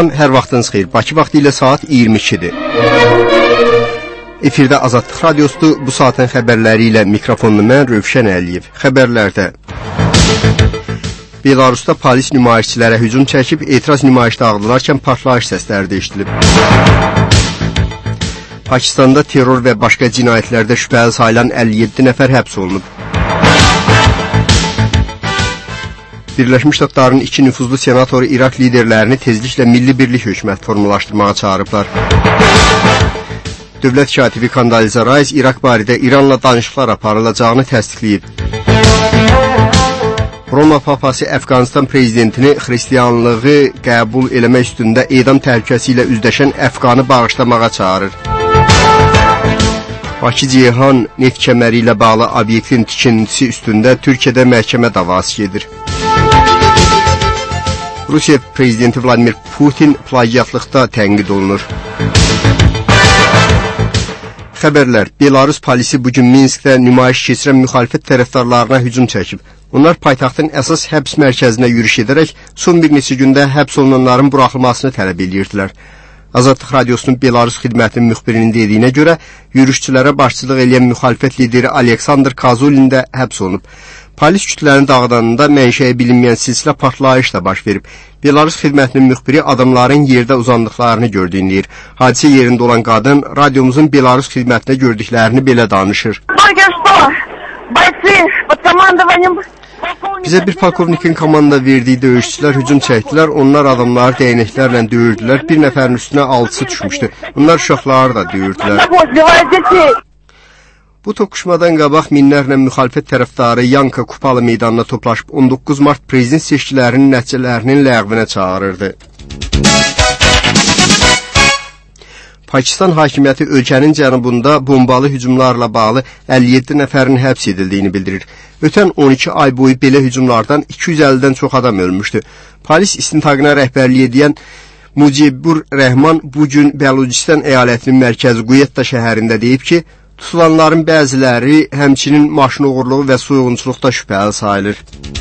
Salam, hər vaxtınız xeyir. Bakı vaxtı ilə saat 22-dir. Efirdə Azadlıq Radiosudur. Bu saatın xəbərləri ilə mikrofonlu mən Rövşən Əliyev. Xəbərlərdə Belarusda polis nümayişçilərə hücum çəkib, etiraz nümayişi dağıdılarkən partlayış səsləri də eşidilib. Pakistanda terror və başqa cinayətlərdə şübhəli sayılan 57 nəfər həbs olunub. Birləşmiş Ştatların iki nüfuzlu senatoru İraq liderlərini tezliklə milli birlik hökumət formalaşdırmağa çağırıblar. Dövlət katibi Condoleezza Rice İraq barədə İranla danışıqlar aparılacağını təsdiqləyib. Roma papası Əfqanistan prezidentini xristianlığı qəbul eləmək üstündə edam təhlükəsi ilə üzləşən Əfqanı bağışlamağa çağırır. Bakı-Ceyhan neft kəməri ilə bağlı obyektin tikintisi üstündə Türkiyədə məhkəmə davası gedir. Rusiya prezidenti Vladimir Putin plagiatlıqda tənqid olunur. Xəbərlər, Belarus polisi bugün Minskdə nümayiş keçirən müxalifət tərəfdarlarına hücum çəkib. Onlar paytaxtın əsas həbs mərkəzinə yürüş edərək son bir neçə gündə həbs olunanların buraxılmasını tələb edirdilər. Azadlıq Radiosunun Belarus xidmətinin müxbirinin dediyinə görə, yürüşçülərə başçılıq edən müxalifət lideri Aleksandr Kazulin də həbs olunub. Polis kütlərini dağıdanında mənşəyi bilinməyən silsilə partlayış da baş verib. Belarus xidmətinin müxbiri adamların yerdə uzandıqlarını gördüyünü deyir. Hadisə yerində olan qadın radiomuzun Belarus xidmətinə gördüklərini belə danışır. Bizə bir polkovnikin komanda verdiyi döyüşçülər hücum çəkdilər, onlar adamları dəynəklərlə döyürdülər, bir nəfərin üstünə 6-sı düşmüşdü. Onlar uşaqları da döyürdülər. Bu toqquşmadan qabaq minlərlə müxalifət tərəfdarı Yanka Kupalı meydanına toplaşıb 19 mart prezident seçkilərinin nəticələrinin ləğvinə çağırırdı. Pakistan hakimiyyəti ölkənin cənubunda bombalı hücumlarla bağlı 57 nəfərin həbs edildiyini bildirir. Ötən 12 ay boyu belə hücumlardan 250-dən çox adam ölmüşdü. Polis istintaqına rəhbərlik edən Mucibur Rəhman bugün Bəlucistan əyalətinin mərkəzi Quyetta şəhərində deyib ki, tutulanların bəziləri həmçinin maşın oğurluğu və soyğunçuluqda şübhəli sayılır.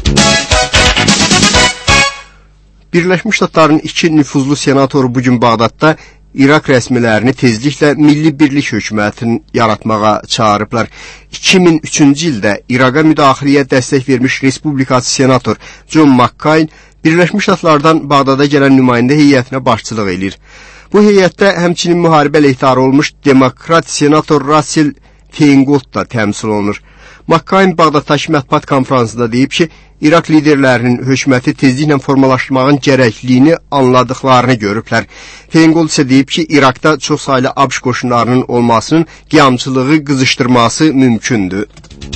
Birləşmiş Ştatların iki nüfuzlu senatoru bugün Bağdadda İraq rəsmilərini tezliklə milli birlik hökumətini yaratmağa çağırıblar. 2003-cü ildə İraqa müdaxiləyə dəstək vermiş Respublikaçı senator John McCain Birləşmiş Ştatlardan Bağdada gələn nümayəndə heyətinə başçılıq edir. Bu heyətdə həmçinin müharibə əleyhdarı olmuş demokrat senator Russell Feingold da təmsil olunur. McCain Bağdaddakı mətbuat konferansında deyib ki, İraq liderlərinin hökuməti tezliklə formalaşdırmağın gərəkliyini anladıqlarını görüblər. Feingold isə deyib ki, İraqda çox saylı ABŞ qoşunlarının olmasının qiyamçılığı qızışdırması mümkündür.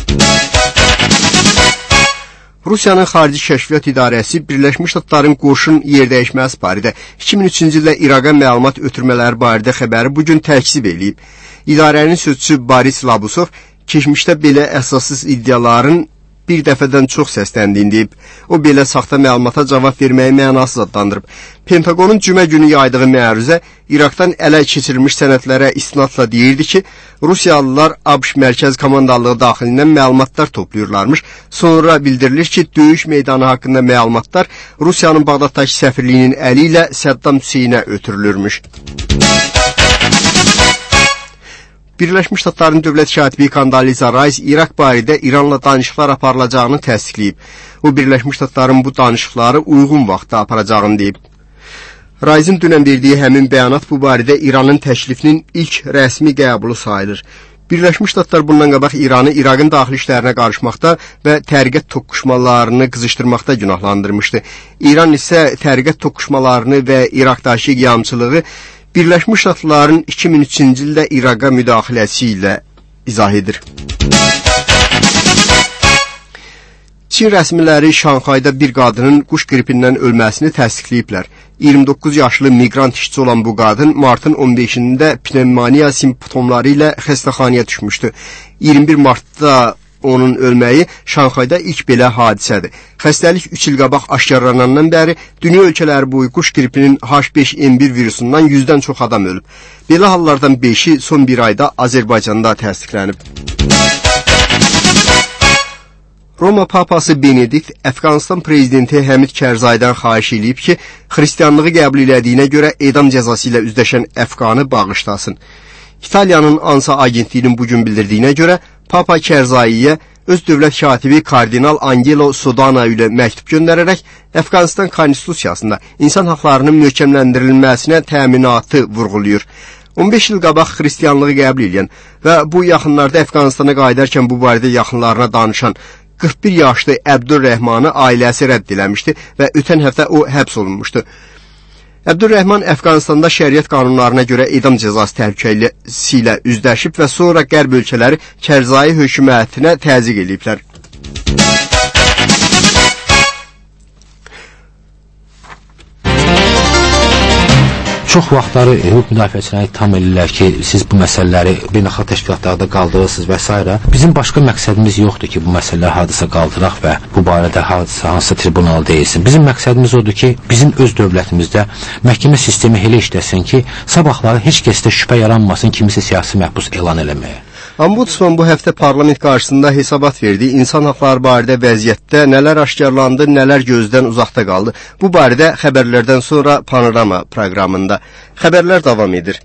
Rusiyanın Xarici Kəşfiyyat İdarəsi Birləşmiş Ştatların qoşun yerdəyişməsi barədə 2003-cü ildə İraqa məlumat ötürmələri barədə xəbəri bugün təkzib edib. İdarənin sözçüsü Boris Labusov keçmişdə belə əsassız iddiaların bir dəfədən çox səsləndiyini deyib. O, belə saxta məlumata cavab verməyi mənasız adlandırıb. Pentagonun cümə günü yaydığı məruzə İraqdan ələ keçirilmiş sənədlərə istinadla deyirdi ki, Rusiyalılar ABŞ mərkəz komandanlığı daxilindən məlumatlar toplayırlarmış. Sonra bildirilir ki, döyüş meydanı haqqında məlumatlar Rusiyanın Bağdaddakı səfirliyinin əli ilə Səddam Hüseynə ötürülürmüş. Birləşmiş Ştatların dövlət katibi Condoleezza Rice İraq barədə İranla danışıqlar aparılacağını təsdiqləyib. O, Birləşmiş Ştatların bu danışıqları uyğun vaxtda aparacağını deyib. Rice'in dünən verdiyi həmin bəyanat bu barədə İranın təklifinin ilk rəsmi qəbulu sayılır. Birləşmiş Ştatlar bundan qabaq İranı İraqın daxili işlərinə qarışmaqda və təriqət toqquşmalarını qızışdırmaqda günahlandırmışdı. İran isə təriqət toqquşmalarını və İraqdakı qiyamçılığı Birləşmiş Ştatların 2003-cü ildə İraqa müdaxiləsi ilə izah edir. Çin rəsmiləri Şanxayda bir qadının quş qripindən ölməsini təsdiqləyiblər. 29 yaşlı miqrant işçi olan bu qadın martın 15-də pnevmoniya simptomları ilə xəstəxanaya düşmüşdü. 21 martda onun ölməyi Şanxayda ilk belə hadisədir. Xəstəlik 3 il qabaq aşkarlanandan bəri dünya ölkələri boyu quş qripinin H5N1 virusundan 100-dən çox adam ölüb. Belə hallardan 5-i son bir ayda Azərbaycanda təsdiqlənib. Roma papası Benedikt Əfqanistan prezidenti Həmid Kərzaydan xahiş edib ki, xristianlığı qəbul elədiyinə görə edam cəzası ilə üzləşən Əfqanı bağışlasın. İtaliyanın ANSA agentliyinin bugün bildirdiyinə görə Papa Kərzaiyə öz dövlət katibi Kardinal Angelo Sodano ilə məktub göndərərək Əfqanistan konstitusiyasında insan haqlarının möhkəmləndirilməsinə təminatı vurğulayır. 15 il qabaq xristianlığı qəbul edən və bu yaxınlarda Əfqanistana qayıdarkən bu barədə yaxınlarına danışan 41 yaşlı Əbdülrəhmanı ailəsi rədd eləmişdi və ötən həftə o həbs olunmuşdu. Əbdülrəhman Əfqanistanda şəriət qanunlarına görə edam cəzası təhlükəsi ilə üzləşib və sonra qərb ölkələri Kərzai hökumətinə təzyiq ediblər. Çox vaxtları hüquq müdafiəçiləri tam eləyirlər ki, siz bu məsələləri beynəlxalq təşkilatlarda qaldırırsınız və s. Bizim başqa məqsədimiz yoxdur ki, bu məsələləri hadisə qaldıraq və bu barədə hansı tribunal deyilsin. Bizim məqsədimiz odur ki, bizim öz dövlətimizdə məhkəmə sistemi elə işləsin ki, sabahları heç kəsdə şübhə yaranmasın kimisi siyasi məhbus elan eləməyə. Ombudsman bu həftə parlament qarşısında hesabat verdi. İnsan haqları barədə vəziyyətdə nələr aşkarlandı, nələr gözdən uzaqda qaldı. Bu barədə xəbərlərdən sonra Panorama proqramında. Xəbərlər davam edir.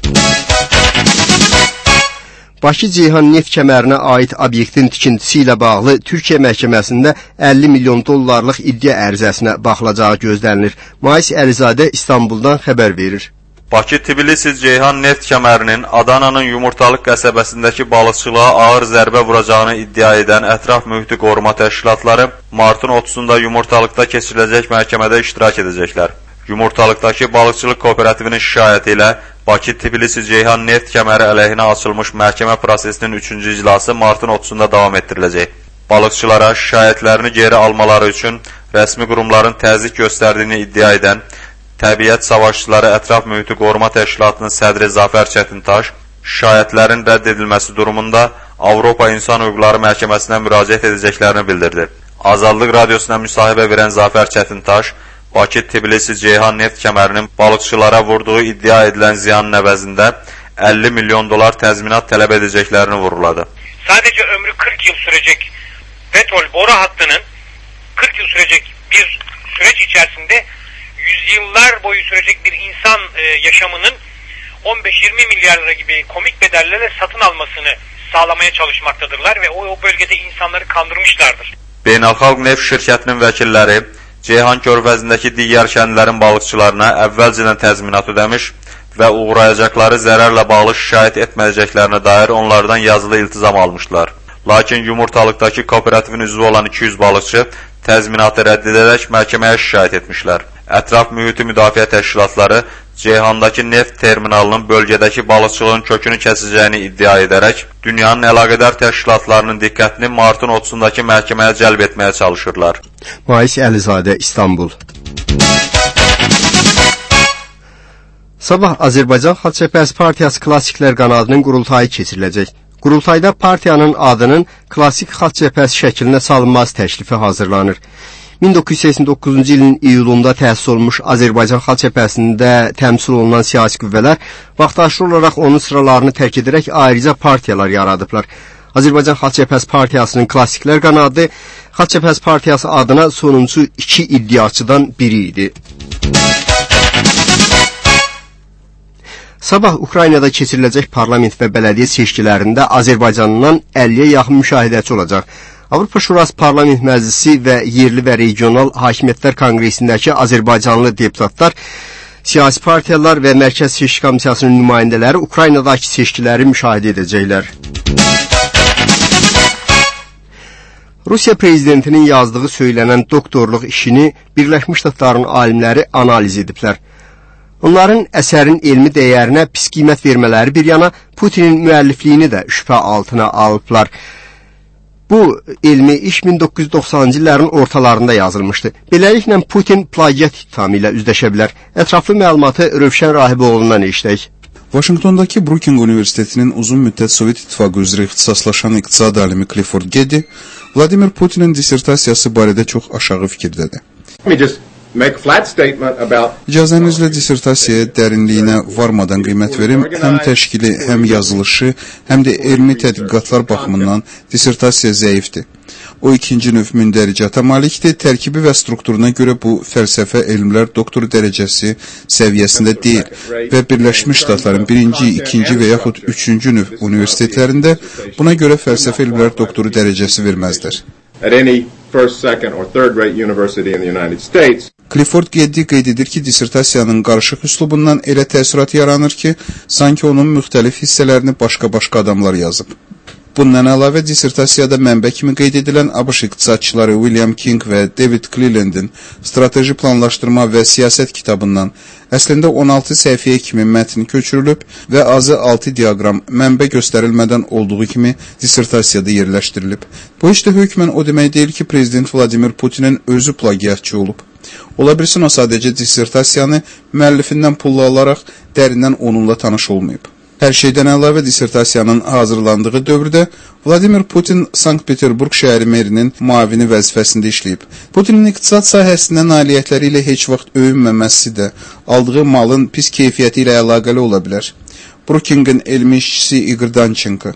Bakı Ceyhan neft kəmərinə aid obyektin tikintisi ilə bağlı Türkiyə məhkəməsində 50 milyon dollarlıq iddia ərizəsinə baxılacağı gözlənilir. Mais Əlizadə İstanbuldan xəbər verir. Bakı-Tbilisi-Ceyhan neft kəmərinin Adananın Yumurtalıq qəsəbəsindəki balıqçılığa ağır zərbə vuracağını iddia edən ətraf mühiti qoruma təşkilatları martın 30-da Yumurtalıqda keçiriləcək məhkəmədə iştirak edəcəklər. Yumurtalıqdakı balıqçılıq kooperativinin şikayəti ilə Bakı-Tbilisi-Ceyhan neft kəməri əleyhinə açılmış məhkəmə prosesinin 3-cü iclası martın 30-da davam etdiriləcək. Balıqçılara şikayətlərini geri almaları üçün rəsmi qurumların təzyiq göstərdiyini iddia edən Təbiət Savaşçıları Ətraf Mühiti Qoruma Təşkilatının sədri Zafər Çətintaş, şikayətlərin rədd edilməsi durumunda Avropa İnsan Hüquqları Məhkəməsinə müraciət edəcəklərini bildirdi. Azadlıq Radiosuna müsahibə verən Zafər Çətintaş, Bakı-Tbilisi-Ceyhan neft kəmərinin balıqçılara vurduğu iddia edilən ziyanın əvəzində 50 milyon dolar təzminat tələb edəcəklərini vurğuladı. Sadece ömrü 40 yıl sürecek petrol boru hattının 40 yıl sürecek bir süreç içerisinde yüzyıllar boyu sürecek bir insan yaşamının 15-20 milyar lira gibi komik bedellerle satın almasını sağlamaya çalışmaktadırlar ve o bölgede insanları kandırmışlardır. Beynəlxalq neft şirkətinin vəkilləri Ceyhan körfəzindəki digər kəndlərin balıqçılarına əvvəlcədən təzminat ödəmiş və uğrayacaqları zərərlə bağlı şikayət etməyəcəklərinə dair onlardan yazılı iltizam almışlar. Lakin Yumurtalıqdakı kooperativin üzvü olan 200 balıqçı təzminatı rədd edərək məhkəməyə şikayət etmişlər. Ətraf mühiti müdafiə təşkilatları Ceyhandakı neft terminalının bölgədəki balıqçılığın kökünü kəsəcəyini iddia edərək, dünyanın əlaqədar təşkilatlarının diqqətini martın 30-dakı məhkəməyə cəlb etməyə çalışırlar. Mais Əlizadə, İstanbul. Sabah Azərbaycan Xalq Cəbhəsi Partiyası Klassiklər qanadının qurultayı keçiriləcək. Qurultayda partiyanın adının Klassik Xalq Cəbhəsi şəklinə salınması təklifi hazırlanır. 1989-cu ilin iyulunda təsis olunmuş Azərbaycan Xalq Cəbhəsində təmsil olunan siyasi qüvvələr vaxtaşırı olaraq onun sıralarını tərk edərək ayrıca partiyalar yaradıblar. Azərbaycan Xalq Cəbhəsi Partiyasının Klassiklər qanadı Xalq Cəbhəsi Partiyası adına sonuncu 2 iddiaçıdan biri idi. Sabah Ukraynada keçiriləcək parlament və bələdiyyə seçkilərində Azərbaycandan 50-yə yaxın müşahidəçi olacaq. Avropa Şurası Parlament Məclisi və yerli və regional hakimiyyətlər konqresindəki Azərbaycanlı deputatlar, siyasi partiyalar və Mərkəz Seçki Komissiyasının nümayəndələri Ukraynadakı seçkiləri müşahidə edəcəklər. Rusiya prezidentinin yazdığı söylənən doktorluq işini Birləşmiş Ştatların alimləri analiz ediblər. Onların əsərin elmi dəyərinə pis qiymət vermələri bir yana Putinin müəllifliyini də şübhə altına alıblar. Bu elmi iş 1990-cı illərin ortalarında yazılmışdı. Beləliklə Putin plagiat ittihamı ilə üzləşə bilər. Ətraflı məlumatı Rövşən Rahiboğlu'ndan eşidək. Vaşinqtondakı Brookings Universitetinin uzun müddət Sovet İttifaqı üzrə ixtisaslaşan iqtisad alimi Clifford Geddy, Vladimir Putinin dissertasiyası barədə çox aşağı fikirdədir. İcazənizlə dissertasiyaya dərinliyinə varmadan qiymət verim, həm təşkili, həm yazılışı, həm də elmi tədqiqatlar baxımından dissertasiya zəifdir. O ikinci növ mündəricata malikdir. Tərkibi və strukturuna görə bu fəlsəfə elmlər doktoru dərəcəsi səviyyəsində deyil və Birləşmiş Ştatların birinci, ikinci və yaxud üçüncü növ universitetlərində buna görə fəlsəfə elmlər doktoru dərəcəsi verməzdir. First, second, or third-rate university in the United States. Clifford Geddi qeyd edir ki, dissertasiyanın qarışıq üslubundan elə təəssürat yaranır ki, sanki onun müxtəlif hissələrini başqa-başqa adamlar yazıb. Bundan əlavə dissertasiyada mənbə kimi qeyd edilən ABŞ iqtisadçıları William King və David Cleland'in strateji planlaşdırma və siyasət kitabından əslində 16 səhifəyə kimi mətn köçürülüb və azı 6 diaqram mənbə göstərilmədən olduğu kimi dissertasiyada yerləşdirilib. Bu işdə hökmən o demək deyil ki, Prezident Vladimir Putinin özü plagiatçı olub. Ola bilsin o sadəcə dissertasiyanı müəllifindən pulla alaraq dərindən onunla tanış olmayıb. Hər şeydən əlavə dissertasiyanın hazırlandığı dövrdə Vladimir Putin Sankt-Peterburg şəhəri merinin müavini vəzifəsində işləyib. Putinin iqtisad sahəsində nailiyyətləri ilə heç vaxt öyünməməsi də aldığı malın pis keyfiyyəti ilə əlaqəli ola bilər. Brooking'in elmi işçisi Igor Danchenko.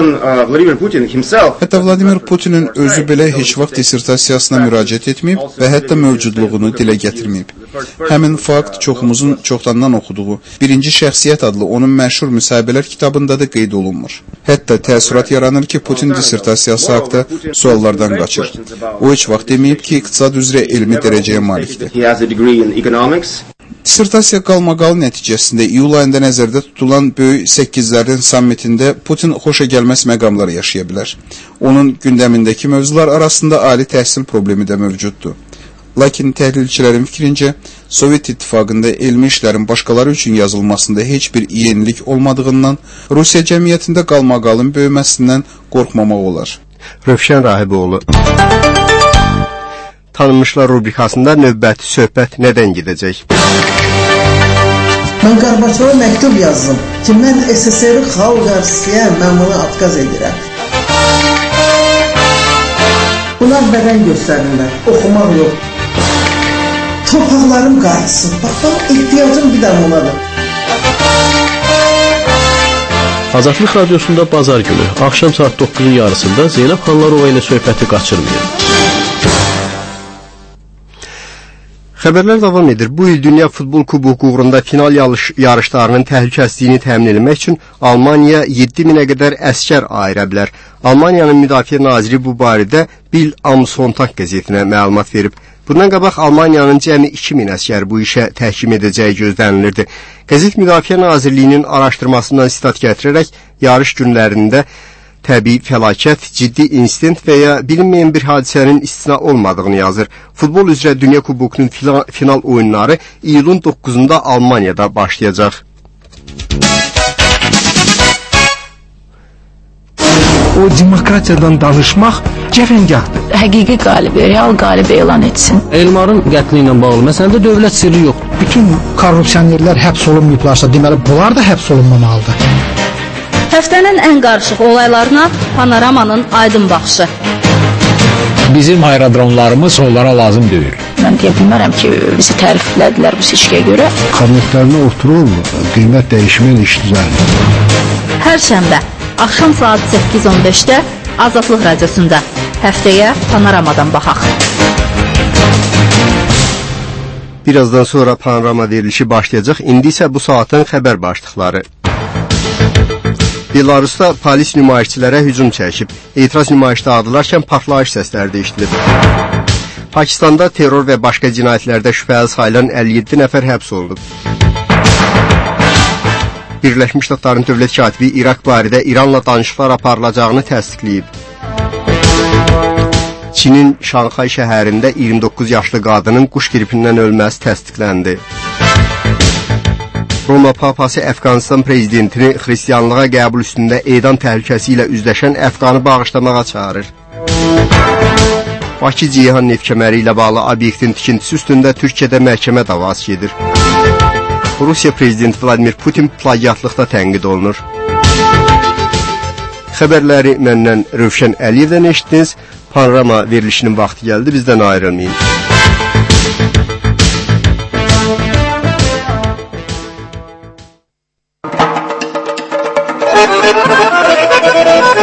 Hətta Vladimir Putinin özü belə heç vaxt dissertasiyasına müraciət etməyib və hətta mövcudluğunu dilə gətirməyib. Həmin fakt çoxumuzun çoxdandan oxuduğu Birinci Şəxsiyyət adlı onun məşhur müsahibələr kitabında da qeyd olunmur. Hətta təəssürat yaranır ki, Putin dissertasiyası haqda suallardan qaçır. O heç vaxt deməyib ki, iqtisad üzrə elmi dərəcəyə malikdir. Dissertasiya qalmaqalı nəticəsində iyul ayında nəzərdə tutulan böyük 8-lərin sammitində Putin xoşagəlməz məqamlar yaşaya bilər. Onun gündəmindəki mövzular arasında ali təhsil problemi də mövcuddur. Lakin təhlilçilərin fikrincə, Sovet İttifaqında elmi işlərin başqaları üçün yazılmasında heç bir yenilik olmadığından Rusiya cəmiyyətində qalmaqalın böyüməsindən qorxmamaq olar. Rövşən Rahiboğlu. Tanınmışlar rubrikasında növbəti söhbət nədən gedəcək? Mən Qarbaçova məktub yazdım ki, mən SSR xalq qarşısıya mən bunu atqaz edirəm. Bunlar bədən göstərirlər, oxumaq yox. Torpaqlarım qarşısın, bax, ehtiyacım bir dəm onadır. Azadlıq Radiosunda bazar günü, axşam saat 9-un yarısında Zeynəb Xanlarova ilə söhbəti qaçırmayın. Xəbərlər davam edir. Bu il Dünya Futbol Kuboku uğrunda final yarışlarının təhlükəsizliyini təmin etmək üçün Almaniya 7000-ə qədər əskər ayıra bilər. Almaniyanın Müdafiə Naziri bu barədə Bild am Sonntag qəzetinə məlumat verib. Bundan qabaq Almaniyanın cəmi 2000 əskər bu işə təhkim edəcəyi gözlənilirdi. Qəzet Müdafiə Nazirliyinin araşdırmasından sitat gətirərək yarış günlərində təbii fəlakət, ciddi insident və ya bilinməyən bir hadisənin istisna olmadığını yazır. Futbol üzrə Dünya Kubokunun final oyunları iyulun 9-da Almaniyada başlayacaq. O demokratiyadan danışmaq cəfəngahdır. Həqiqi qalibi, real qalibi elan etsin. Elmarın qətli ilə bağlı məsələdə dövlət sirri yoxdur. Bütün korrupsionerlər həbs olunmayıblarsa, deməli bunlar da həbs olunmamalıdır. Həftənin ən qarışıq olaylarına Panoramanın aydın baxışı. Bizim aerodromlarımız onlara lazım deyil. Mən deyə bilmərəm ki, bizi təriflədilər bu seçkiyə görə. Kabinetlərinə oturur, qiymət dəyişmən iş düzəlir. Hər şənbə, axşam saat 8:15-də Azadlıq Radiosunda. Həftəyə Panoramadan baxaq. Birazdan sonra panorama verilişi başlayacaq. İndi isə bu saatın xəbər başlıqları. Belarusda polis nümayişçilərə hücum çəkib. Etiraz nümayişdə adılarkən partlayış səsləri də eşidilib. Pakistanda terror və başqa cinayətlərdə şübhəli sayılan 57 nəfər həbs olunub. Birləşmiş Ştatların dövlət katibi İraq barədə İranla danışıqlar aparılacağını təsdiqləyib. Çinin Şanxay şəhərində 29 yaşlı qadının quş qripindən ölməsi təsdiqləndi. Roma Papası Əfqanistan prezidentini xristianlığa qəbul üstündə edam təhlükəsi ilə üzləşən Əfqanı bağışlamağa çağırır. Bakı Ceyhan neft kəməri ilə bağlı obyektin tikintisi üstündə Türkiyədə məhkəmə davası gedir. Rusiya prezidenti Vladimir Putin plagiatlıqda tənqid olunur. Xəbərləri məndən Rövşən Əliyevdən eşitdiniz. Panorama verilişinin vaxtı gəldi, bizdən ayrılmayın. Thank you.